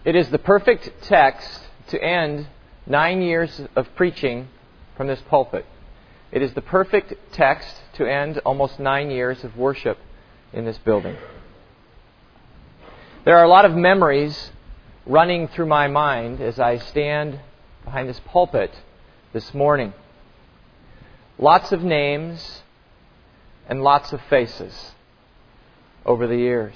It is the perfect text to end 9 years of preaching from this pulpit. It is the perfect text to end almost 9 years of worship in this building. There are a lot of memories running through my mind as I stand behind this pulpit this morning. Lots of names and lots of faces over the years.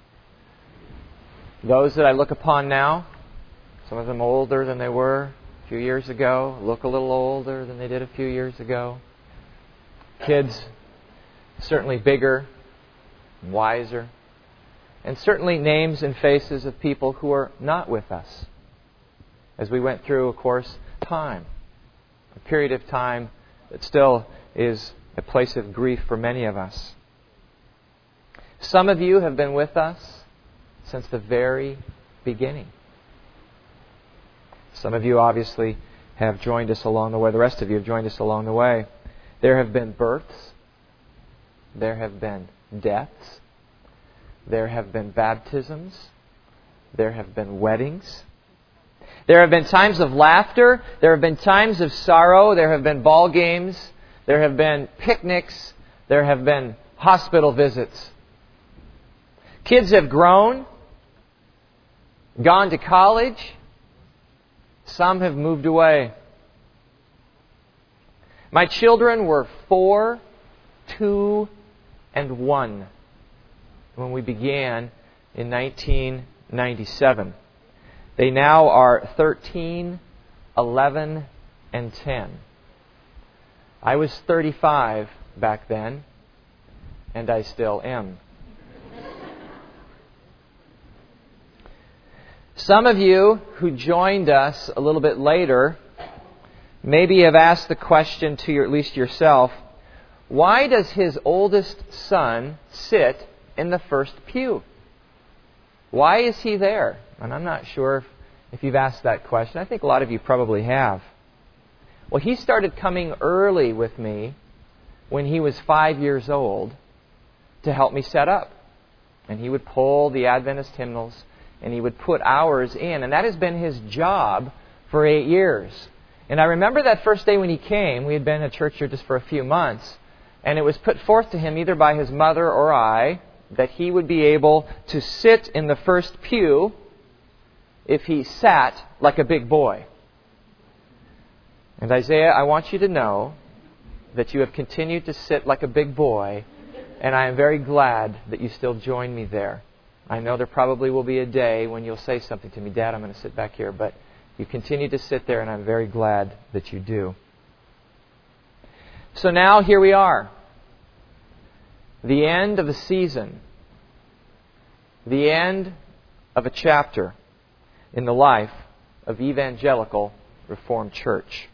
Those that I look upon now, some of them older than they were a few years ago, look a little older than they did a few years ago. Kids, certainly bigger and wiser. And certainly names and faces of people who are not with us. As we went through, of course, time. A period of time that still is a place of grief for many of us. Some of you have been with us since the very beginning. Some of you obviously have joined us along the way. The rest of you have joined us along the way. There have been births. There have been deaths. There have been baptisms. There have been weddings. There have been times of laughter. There have been times of sorrow. There have been ball games. There have been picnics. There have been hospital visits. Kids have grown, gone to college. Some have moved away. My children were 4, 2, and 1 when we began in 1997. They now are 13, 11, and 10. I was 35 back then, and I still am. Some of you who joined us a little bit later maybe have asked the question to at least yourself, why does his oldest son sit in the first pew? Why is he there? And I'm not sure if you've asked that question. I think a lot of you probably have. Well, he started coming early with me when he was 5 years old to help me set up. And he would pull the Adventist hymnals and he would put hours in. And that has been his job for 8 years. And I remember that first day when he came, we had been at church here just for a few months, and it was put forth to him either by his mother or I that he would be able to sit in the first pew if he sat like a big boy. And Isaiah, I want you to know that you have continued to sit like a big boy, and I am very glad that you still join me there. I know there probably will be a day when you'll say something to me, Dad, I'm going to sit back here, but you continue to sit there, and I'm very glad that you do. So now here we are. The end of a season. The end of a chapter in the life of Evangelical Reformed Church.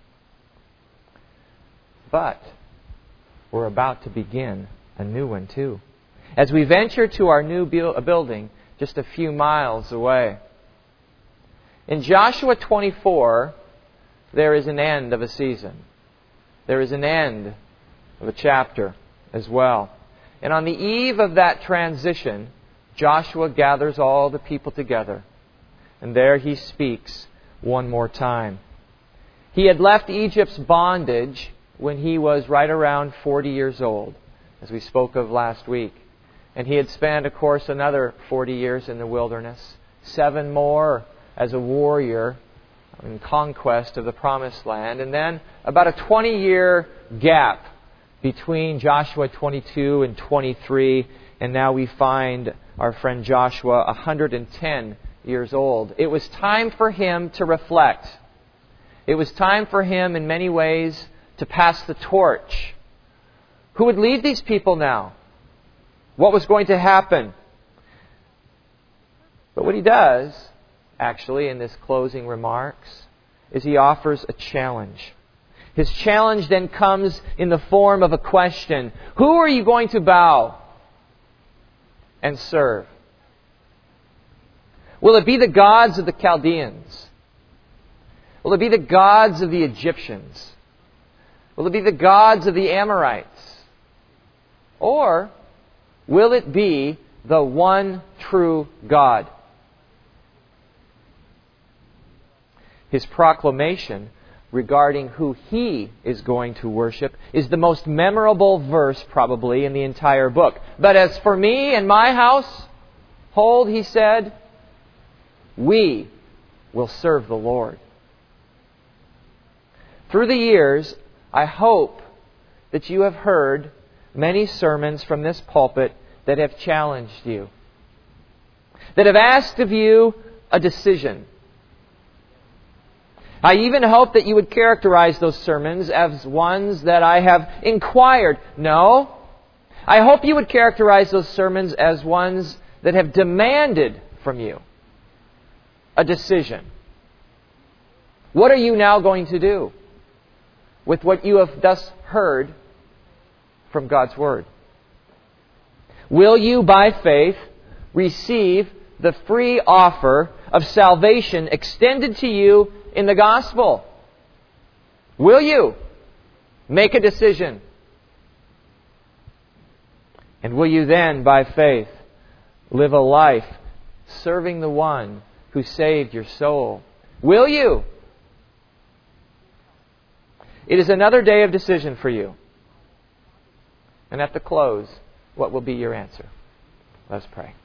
But we're about to begin a new one too. As we venture to our new building just a few miles away. In Joshua 24, there is an end of a season. There is an end of a chapter as well. And on the eve of that transition, Joshua gathers all the people together. And there he speaks one more time. He had left Egypt's bondage when he was right around 40 years old, as we spoke of last week. And he had spent, of course, another 40 years in the wilderness, 7 more as a warrior in conquest of the Promised Land. And then about a 20-year gap between Joshua 22 and 23. And now we find our friend Joshua 110 years old. It was time for him to reflect. It was time for him in many ways to pass the torch. Who would lead these people now? What was going to happen? But what he does, actually, in this closing remarks, is he offers a challenge. His challenge then comes in the form of a question. Who are you going to bow and serve? Will it be the gods of the Chaldeans? Will it be the gods of the Egyptians? Will it be the gods of the Amorites? Or will it be the one true God? his proclamation regarding who he is going to worship is the most memorable verse probably in the entire book. But as for me and my household, he said, we will serve the Lord. Through the years, I hope that you have heard many sermons from this pulpit that have challenged you, that have asked of you a decision. I even hope that you would characterize those sermons as ones that I have inquired. No. I hope you would characterize those sermons as ones that have demanded from you a decision. What are you now going to do with what you have thus heard from God's Word? Will you, by faith, receive the free offer of salvation extended to you in the gospel? Will you make a decision? And will you then, by faith, live a life serving the one who saved your soul? Will you? It is another day of decision for you. And at the close, what will be your answer? Let's pray.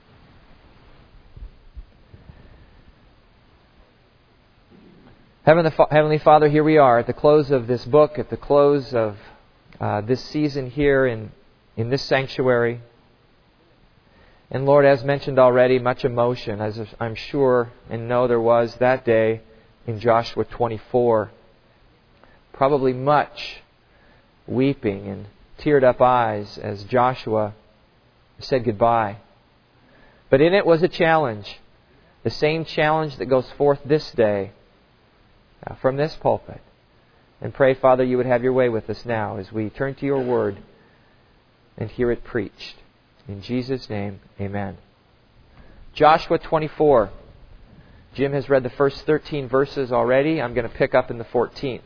Heavenly Father, here we are at the close of this book, at the close of this season here in this sanctuary. And Lord, as mentioned already, much emotion, as I'm sure and know there was that day in Joshua 24. Probably much weeping and teared up eyes as Joshua said goodbye. But in it was a challenge, the same challenge that goes forth this day from this pulpit. And pray, Father, you would have your way with us now as we turn to your Word and hear it preached. In Jesus' name, amen. Joshua 24. Jim has read the first 13 verses already. I'm going to pick up in the 14th.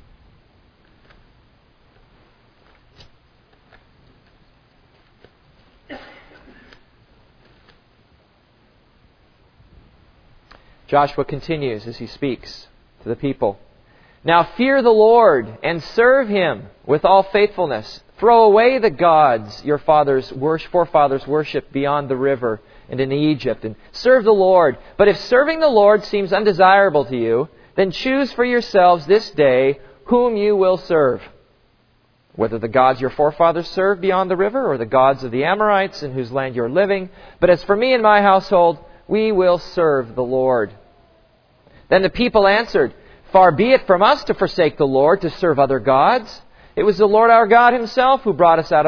Joshua continues as he speaks to the people. Now fear the Lord and serve Him with all faithfulness. Throw away the gods your forefathers worshipped beyond the river and in Egypt, and serve the Lord. But if serving the Lord seems undesirable to you, then choose for yourselves this day whom you will serve, whether the gods your forefathers served beyond the river or the gods of the Amorites in whose land you are living. But as for me and my household, we will serve the Lord. Then the people answered, Far be it from us to forsake the Lord, to serve other gods. It was the Lord our God Himself who brought us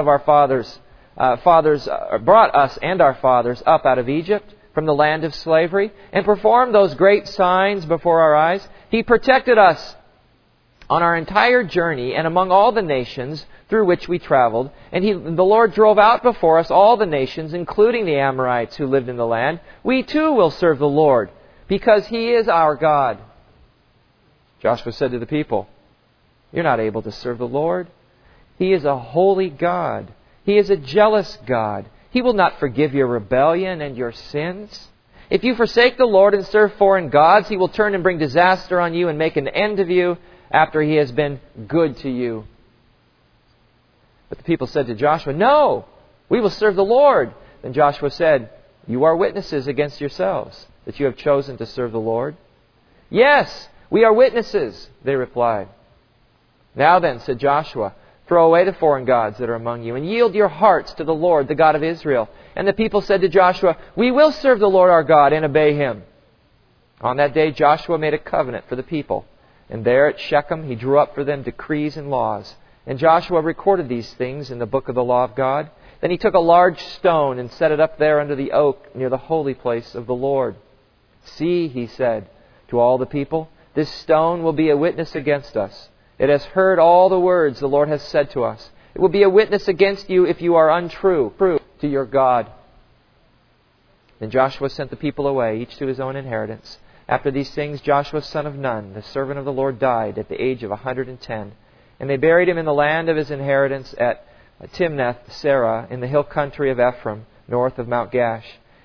brought us and our fathers up out of Egypt from the land of slavery, and performed those great signs before our eyes. He protected us on our entire journey and among all the nations through which we traveled. And the Lord drove out before us all the nations, including the Amorites who lived in the land. We too will serve the Lord, because He is our God. Joshua said to the people, You're not able to serve the Lord. He is a holy God. He is a jealous God. He will not forgive your rebellion and your sins. If you forsake the Lord and serve foreign gods, He will turn and bring disaster on you and make an end of you after He has been good to you. But the people said to Joshua, No, we will serve the Lord. Then Joshua said, You are witnesses against yourselves that you have chosen to serve the Lord. Yes, we are witnesses, they replied. Now then, said Joshua, throw away the foreign gods that are among you and yield your hearts to the Lord, the God of Israel. And the people said to Joshua, We will serve the Lord our God and obey Him. On that day Joshua made a covenant for the people. And there at Shechem He drew up for them decrees and laws. And Joshua recorded these things in the book of the law of God. Then he took a large stone and set it up there under the oak near the holy place of the Lord. See, he said to all the people, this stone will be a witness against us. It has heard all the words the Lord has said to us. It will be a witness against you if you are untrue to your God. Then Joshua sent the people away, each to his own inheritance. After these things, Joshua son of Nun, the servant of the Lord, died at the age of 110. And they buried him in the land of his inheritance at Timnath-Serah in the hill country of Ephraim, north of Mount Gash.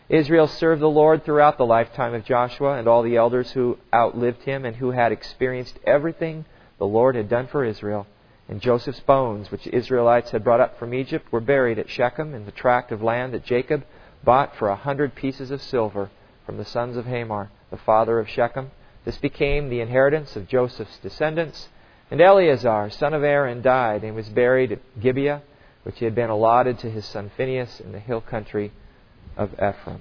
Israel served the Lord throughout the lifetime of Joshua and all the elders who outlived him and who had experienced everything the Lord had done for Israel. And Joseph's bones, which the Israelites had brought up from Egypt, were buried at Shechem in the tract of land that Jacob bought for 100 pieces of silver from the sons of Hamor, the father of Shechem. This became the inheritance of Joseph's descendants. And Eleazar, son of Aaron, died and was buried at Gibeah, which had been allotted to his son Phinehas in the hill country of Ephraim.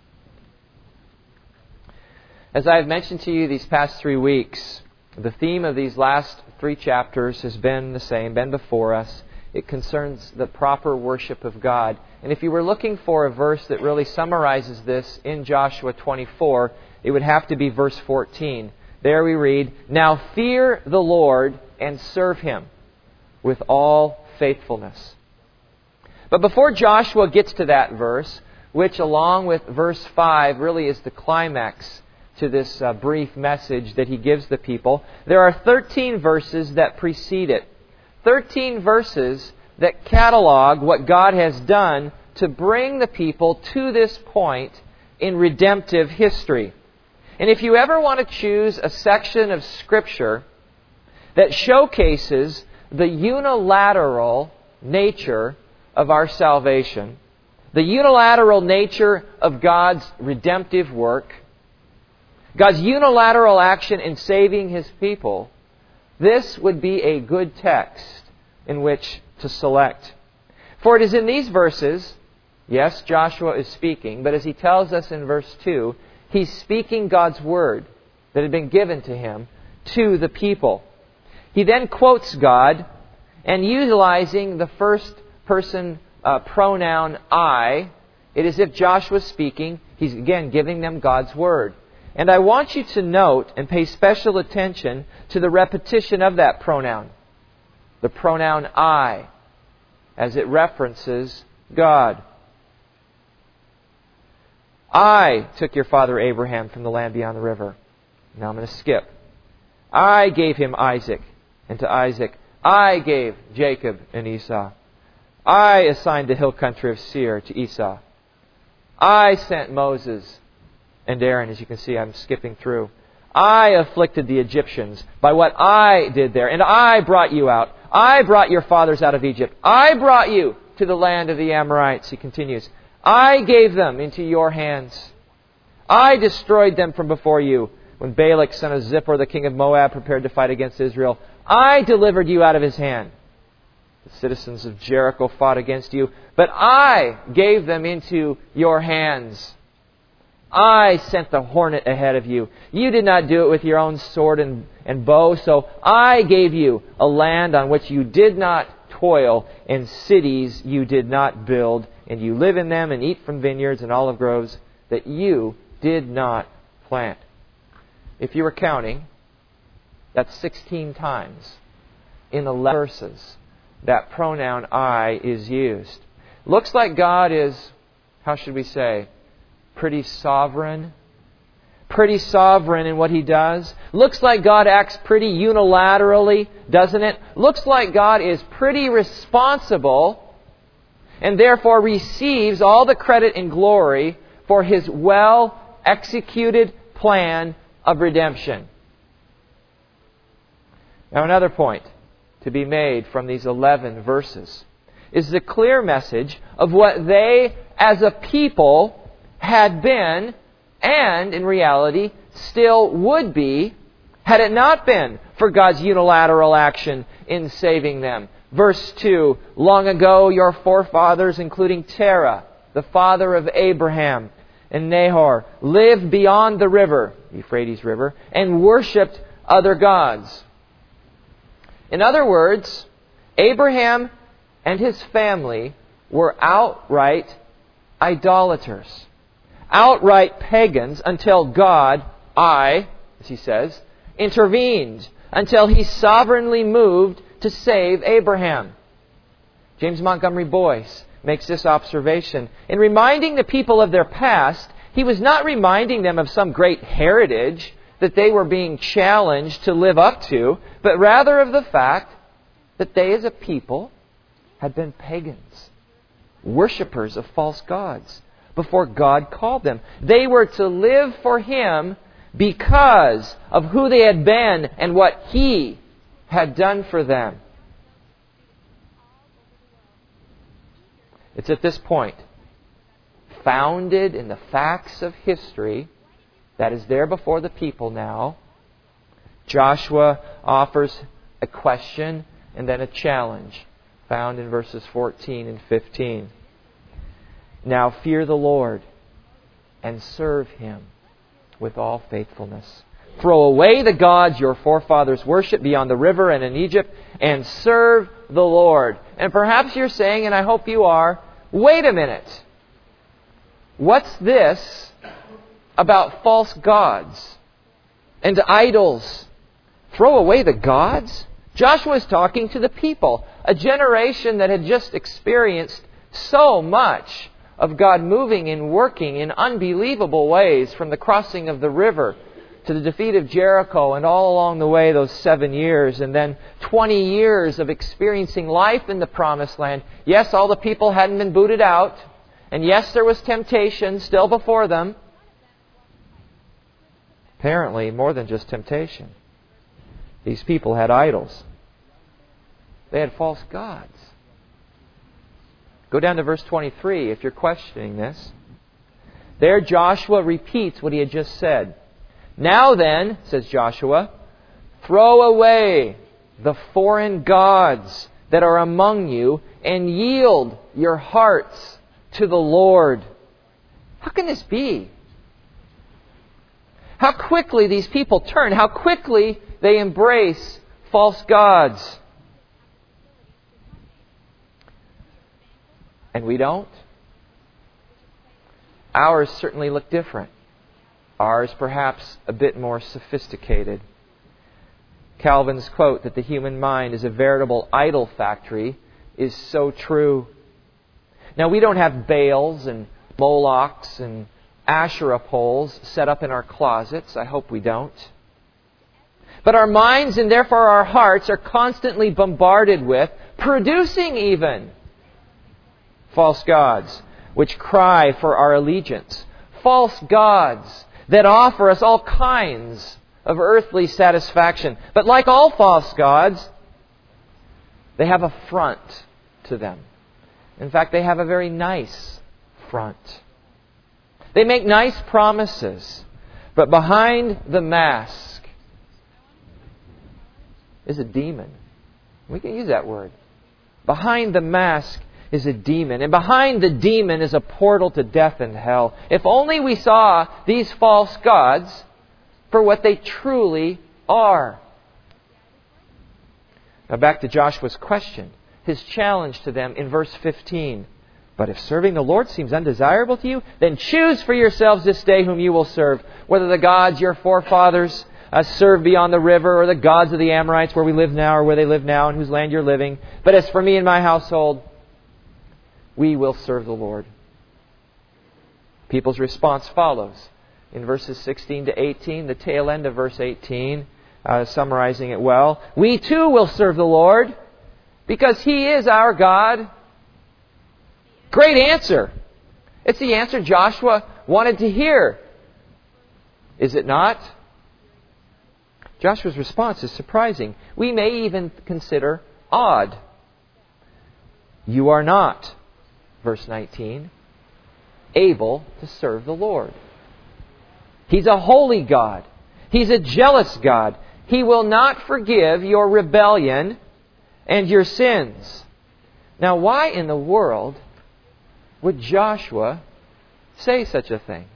As I have mentioned to you these past 3 weeks, the theme of these last 3 chapters has been the same, been before us. It concerns the proper worship of God. And if you were looking for a verse that really summarizes this in Joshua 24, it would have to be verse 14. There we read, "Now fear the Lord and serve Him with all faithfulness." But before Joshua gets to that verse, which along with verse 5 really is the climax to this brief message that he gives the people, there are 13 verses that precede it. 13 verses that catalog what God has done to bring the people to this point in redemptive history. And if you ever want to choose a section of Scripture that showcases the unilateral nature of our salvation, the unilateral nature of God's redemptive work, God's unilateral action in saving His people, this would be a good text in which to select. For it is in these verses, yes, Joshua is speaking, but as he tells us in verse 2, he's speaking God's Word that had been given to him to the people. He then quotes God, and utilizing the first person pronoun I, it is as if Joshua is speaking, he's again giving them God's Word. And I want you to note and pay special attention to the repetition of that pronoun. The pronoun I, as it references God. I took your father Abraham from the land beyond the river. Now I'm going to skip. I gave him Isaac, and to Isaac I gave Jacob and Esau. I assigned the hill country of Seir to Esau. I sent Moses and Aaron, as you can see, I'm skipping through. I afflicted the Egyptians by what I did there, and I brought you out. I brought your fathers out of Egypt. I brought you to the land of the Amorites, he continues. I gave them into your hands. I destroyed them from before you. When Balak, son of Zippor, the king of Moab, prepared to fight against Israel, I delivered you out of his hand. The citizens of Jericho fought against you, but I gave them into your hands. I sent the hornet ahead of you. You did not do it with your own sword and bow, so I gave you a land on which you did not toil, and cities you did not build, and you live in them and eat from vineyards and olive groves that you did not plant. If you were counting, that's 16 times in 11 verses that pronoun I is used. Looks like God is, how should we say, pretty sovereign. Pretty sovereign in what He does. Looks like God acts pretty unilaterally, doesn't it? Looks like God is pretty responsible and therefore receives all the credit and glory for His well-executed plan of redemption. Now, another point to be made from these 11 verses is the clear message of what they as a people had been, and in reality still would be, had it not been for God's unilateral action in saving them. Verse 2, long ago your forefathers, including Terah, the father of Abraham, and Nahor, lived beyond the river, Euphrates River, and worshipped other gods. In other words, Abraham and his family were outright idolaters. Outright pagans until God, as he says, intervened, until He sovereignly moved to save Abraham. James Montgomery Boyce makes this observation. In reminding the people of their past, he was not reminding them of some great heritage that they were being challenged to live up to, but rather of the fact that they as a people had been pagans, worshippers of false gods, before God called them. They were to live for Him because of who they had been and what He had done for them. It's at this point, founded in the facts of history, that is there before the people now, Joshua offers a question and then a challenge, found in verses 14 and 15. Now fear the Lord and serve Him with all faithfulness. Throw away the gods your forefathers worshipped beyond the river and in Egypt, and serve the Lord. And perhaps you're saying, and I hope you are, wait a minute. What's this about false gods and idols? Throw away the gods? Joshua is talking to the people, a generation that had just experienced so much of God moving and working in unbelievable ways, from the crossing of the river to the defeat of Jericho, and all along the way those 7 years, and then 20 years of experiencing life in the Promised Land. Yes, all the people hadn't been booted out, and yes, there was temptation still before them. Apparently, more than just temptation. These people had idols. They had false gods. Go down to verse 23 if you're questioning this. There Joshua repeats what he had just said. Now then, says Joshua, throw away the foreign gods that are among you and yield your hearts to the Lord. How can this be? How quickly these people turn. How quickly they embrace false gods. And we don't. Ours certainly look different. Ours perhaps a bit more sophisticated. Calvin's quote that the human mind is a veritable idol factory is so true. Now, we don't have Baals and Molochs and Asherah poles set up in our closets. I hope we don't. But our minds and therefore our hearts are constantly bombarded with, producing even, false gods which cry for our allegiance. False gods that offer us all kinds of earthly satisfaction. But like all false gods, they have a front to them. In fact, they have a very nice front. They make nice promises, but behind the mask is a demon. We can use that word. Behind the mask is a demon. And behind the demon is a portal to death and hell. If only we saw these false gods for what they truly are. Now back to Joshua's question. His challenge to them in verse 15. But if serving the Lord seems undesirable to you, then choose for yourselves this day whom you will serve, whether the gods your forefathers served beyond the river, or the gods of the Amorites where we live now, or where they live now, in whose land you're living. But as for me and my household, we will serve the Lord. People's response follows. In verses 16 to 18, the tail end of verse 18, summarizing it well. We too will serve the Lord, because He is our God. Great answer. It's the answer Joshua wanted to hear. Is it not? Joshua's response is surprising. We may even consider odd. You are not, verse 19, able to serve the Lord. He's a holy God. He's a jealous God. He will not forgive your rebellion and your sins. Now, why in the world would Joshua say such a thing?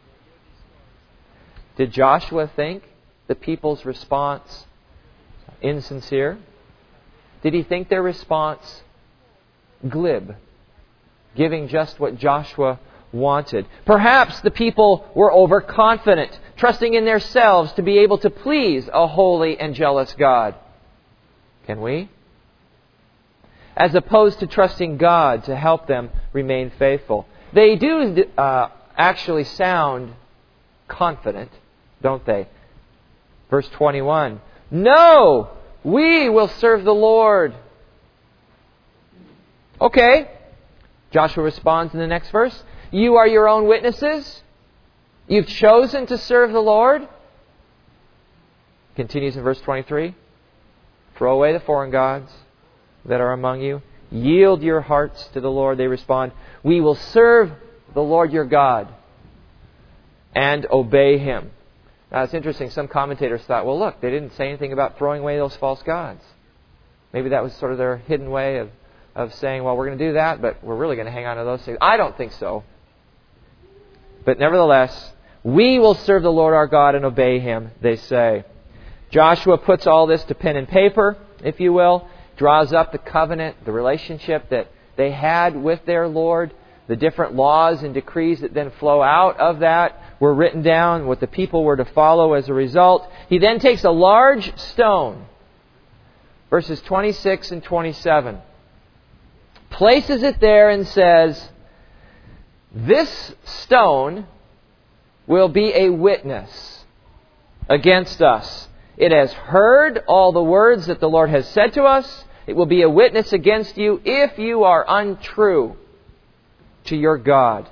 Did Joshua think the people's response insincere? Did he think their response glib, giving just what Joshua wanted? Perhaps the people were overconfident, trusting in themselves to be able to please a holy and jealous God. Can we? As opposed to trusting God to help them remain faithful. They do actually sound confident, don't they? Verse 21, no, we will serve the Lord. Okay. Joshua responds in the next verse, You are your own witnesses. You've chosen to serve the Lord. Continues in verse 23. Throw away the foreign gods that are among you. Yield your hearts to the Lord. They respond, we will serve the Lord your God and obey Him. Now it's interesting. Some commentators thought, well, look, they didn't say anything about throwing away those false gods. Maybe that was sort of their hidden way of saying, well, we're going to do that, but we're really going to hang on to those things. I don't think so. But nevertheless, we will serve the Lord our God and obey Him, they say. Joshua puts all this to pen and paper, if you will, draws up the covenant, the relationship that they had with their Lord. The different laws and decrees that then flow out of that were written down, what the people were to follow as a result. He then takes a large stone, verses 26 and 27, places it there and says, this stone will be a witness against us. It has heard all the words that the Lord has said to us. It will be a witness against you if you are untrue to your God.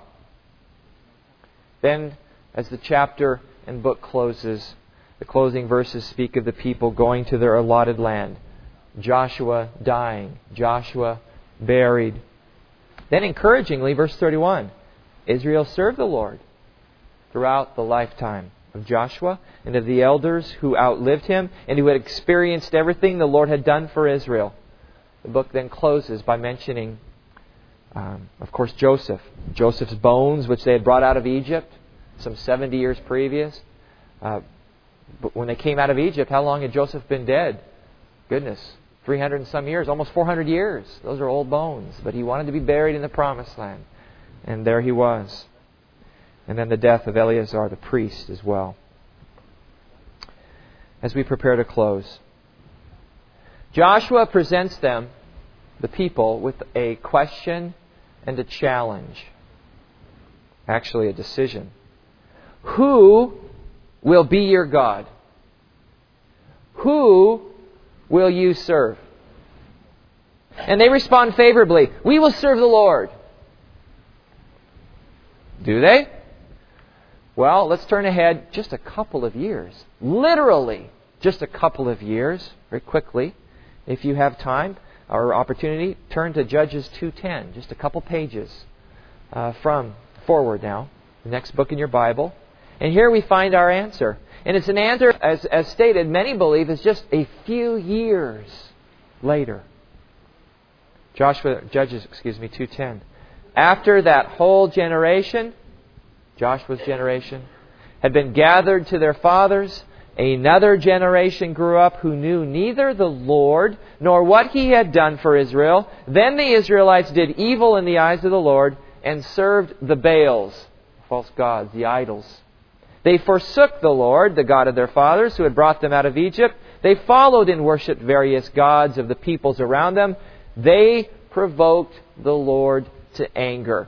Then, as the chapter and book closes, the closing verses speak of the people going to their allotted land. Joshua dying. Joshua buried. Then encouragingly, verse 31, Israel served the Lord throughout the lifetime of Joshua and of the elders who outlived him and who had experienced everything the Lord had done for Israel. The book then closes by mentioning, of course, Joseph. Joseph's bones, which they had brought out of Egypt some 70 years previous. But when they came out of Egypt, how long had Joseph been dead? Goodness, 300 and some years, almost 400 years. Those are old bones. But he wanted to be buried in the Promised Land. And there he was. And then the death of Eleazar the priest as well. As we prepare to close, Joshua presents them, the people, with a question and a challenge. Actually, a decision. Who will be your God? Who will you serve? And they respond favorably. We will serve the Lord. Do they? Well, let's turn ahead just a couple of years. Literally, just a couple of years, very quickly. If you have time or opportunity, turn to Judges 2:10, just a couple pages from forward now, the next book in your Bible. And here we find our answer. And it's an answer, as stated, many believe is just a few years later. Judges 2:10. After that whole generation, Joshua's generation, had been gathered to their fathers, another generation grew up who knew neither the Lord nor what He had done for Israel. Then the Israelites did evil in the eyes of the Lord and served the Baals, false gods, the idols. They forsook the Lord, the God of their fathers, who had brought them out of Egypt. They followed and worshipped various gods of the peoples around them. They provoked the Lord to anger.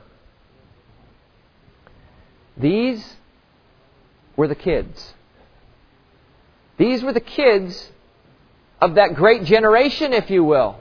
These were the kids. These were the kids of that great generation, if you will.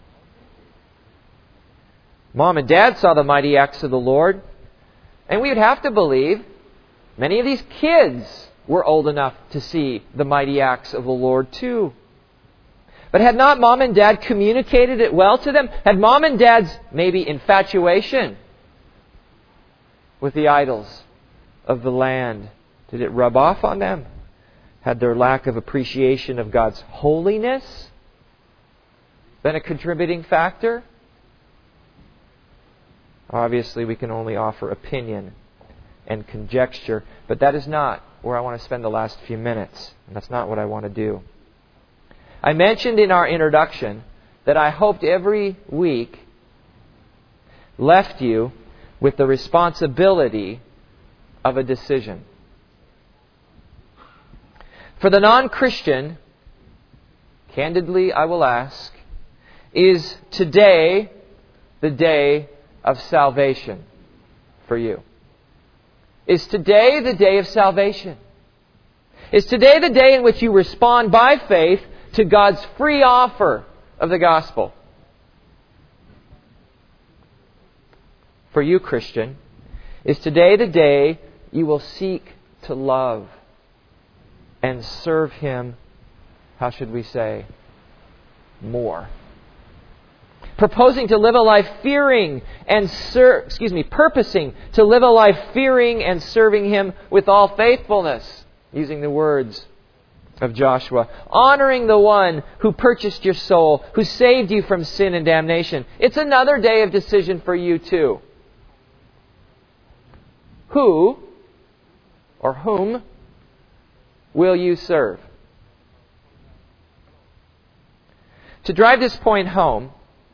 Mom and Dad saw the mighty acts of the Lord. And we would have to believe many of these kids were old enough to see the mighty acts of the Lord too. But had not Mom and Dad communicated it well to them? Had Mom and Dad's maybe infatuation with the idols of the land, did it rub off on them? Had their lack of appreciation of God's holiness been a contributing factor? Obviously, we can only offer opinion and conjecture, but that is not where I want to spend the last few minutes, and that's not what I want to do. I mentioned in our introduction that I hoped every week left you with the responsibility of a decision. For the non-Christian, candidly I will ask, is today the day of salvation for you? Is today the day of salvation? Is today the day in which you respond by faith to God's free offer of the gospel? For you, Christian, Is today the day you will seek to love and serve Him, how should we say, more? Proposing to live a life fearing and purposing to live a life fearing and serving Him with all faithfulness, using the words of Joshua. Honoring the one who purchased your soul, who saved you from sin and damnation. It's another day of decision for you too. Who or whom will you serve? To drive this point home,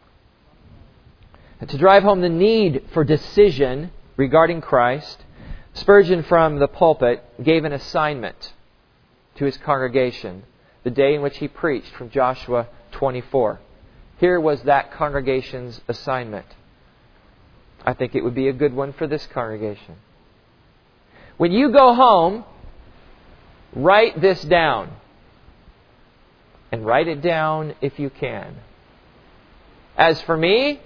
to drive home the need for decision regarding Christ, Spurgeon from the pulpit gave an assignment to his congregation the day in which he preached from Joshua 24. Here was that congregation's assignment. I think it would be a good one for this congregation. When you go home, write this down. And write it down if you can. As for me,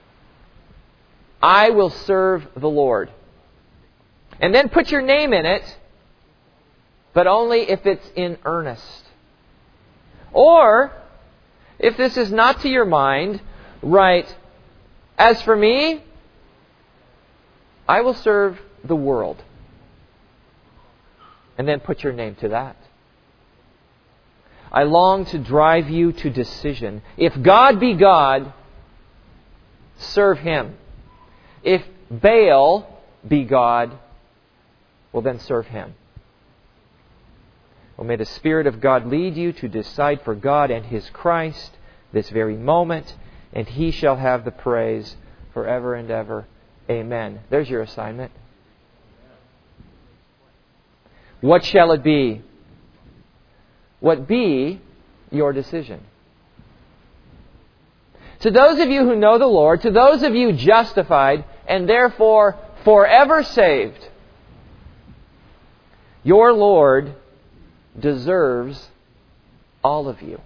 I will serve the Lord. And then put your name in it, but only if it's in earnest. Or, if this is not to your mind, write, as for me, I will serve the world. And then put your name to that. I long to drive you to decision. If God be God, serve Him. If Baal be God, well then serve him. Well, may the Spirit of God lead you to decide for God and His Christ this very moment, and He shall have the praise forever and ever. Amen. There's your assignment. What shall it be? What be your decision? To those of you who know the Lord, to those of you justified, and therefore forever saved, your Lord deserves all of you.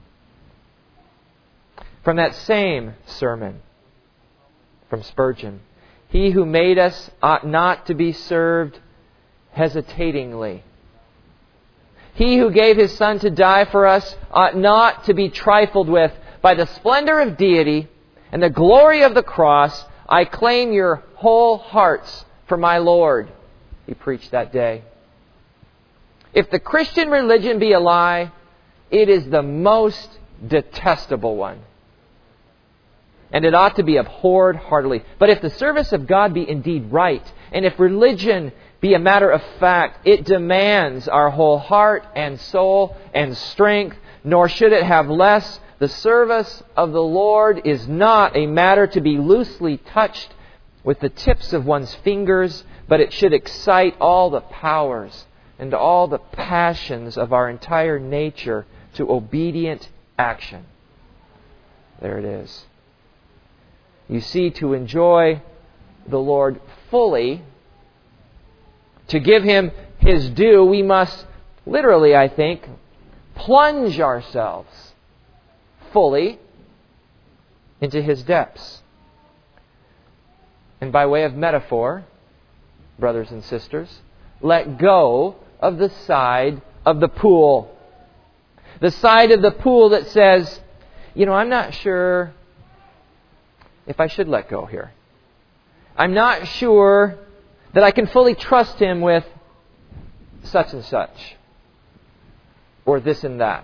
From that same sermon from Spurgeon, He who made us ought not to be served hesitatingly. He who gave His Son to die for us ought not to be trifled with. By the splendor of deity and the glory of the cross, I claim your whole hearts for my Lord, he preached that day. If the Christian religion be a lie, it is the most detestable one. And it ought to be abhorred heartily. But if the service of God be indeed right, and if religion be a matter of fact, it demands our whole heart and soul and strength, nor should it have less. The service of the Lord is not a matter to be loosely touched with the tips of one's fingers, but it should excite all the powers and all the passions of our entire nature to obedient action. There it is. You see, to enjoy the Lord fully, to give Him His due, we must literally, I think, plunge ourselves fully into His depths. And by way of metaphor, brothers and sisters, let go of the side of the pool. The side of the pool that says, I'm not sure if I should let go here. I'm not sure that I can fully trust Him with such and such, or this and that.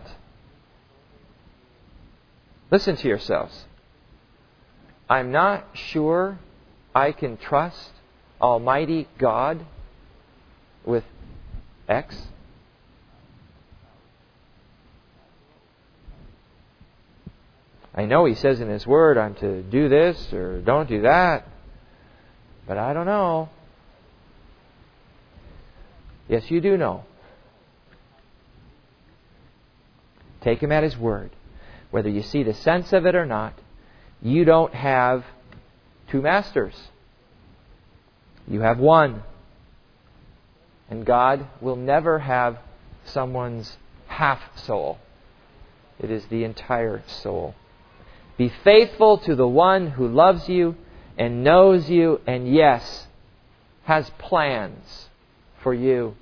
Listen to yourselves. I'm not sure I can trust Almighty God with X. I know He says in His Word I'm to do this or don't do that, but I don't know. Yes, you do know. Take Him at His Word. Whether you see the sense of it or not, you don't have two masters. You have one. And God will never have someone's half soul. It is the entire soul. Be faithful to the one who loves you and knows you and, yes, has plans for you.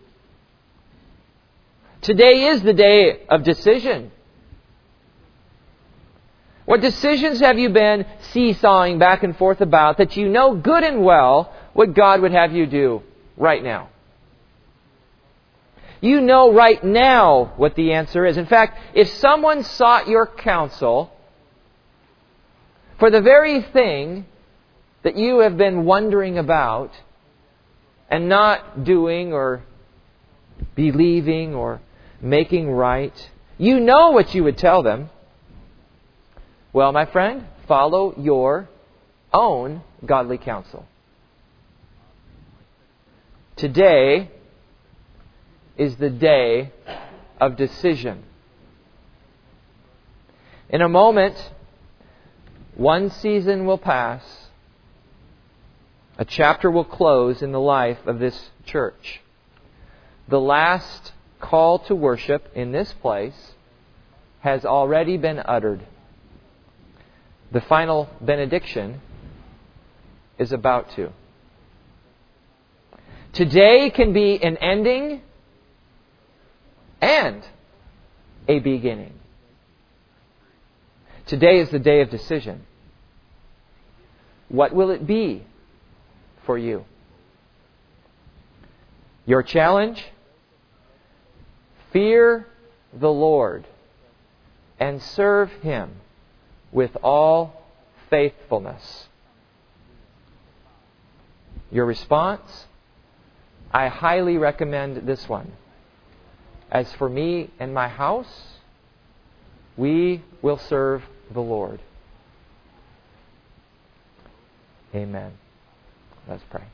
Today is the day of decision. What decisions have you been seesawing back and forth about that you know good and well what God would have you do right now? You know right now what the answer is. In fact, if someone sought your counsel for the very thing that you have been wondering about and not doing or believing or making right, you know what you would tell them. Well, my friend, follow your own godly counsel. Today is the day of decision. In a moment, one season will pass. A chapter will close in the life of this church. The last call to worship in this place has already been uttered. The final benediction is about to. Today can be an ending and a beginning. Today is the day of decision. What will it be for you? Your challenge? Fear the Lord and serve Him with all faithfulness. Your response? I highly recommend this one. As for me and my house, we will serve the Lord. Amen. Let's pray.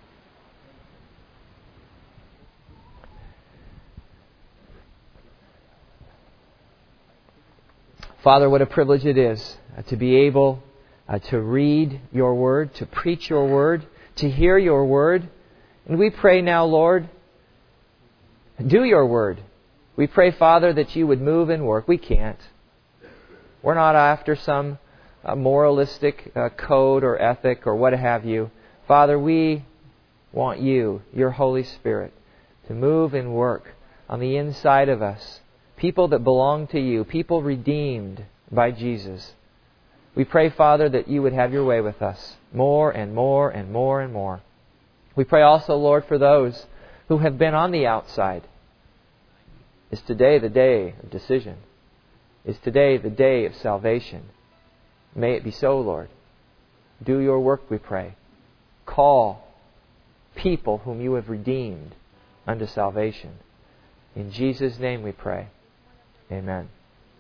Father, what a privilege it is to be able to read your word, to preach your word, to hear your word. And we pray now, Lord, do your word. We pray, Father, that you would move and work. We can't. We're not after some moralistic code or ethic or what have you. Father, we want you, your Holy Spirit, to move and work on the inside of us. People that belong to you, people redeemed by Jesus. We pray, Father, that you would have your way with us more and more and more and more. We pray also, Lord, for those who have been on the outside. Is today the day of decision? Is today the day of salvation? May it be so, Lord. Do your work, we pray. Call people whom you have redeemed unto salvation. In Jesus' name we pray. Amen.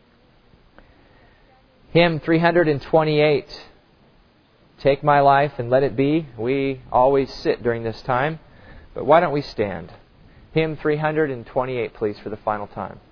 Hymn 328. Take my life and let it be. We always sit during this time, but why don't we stand? Hymn 328, please, for the final time.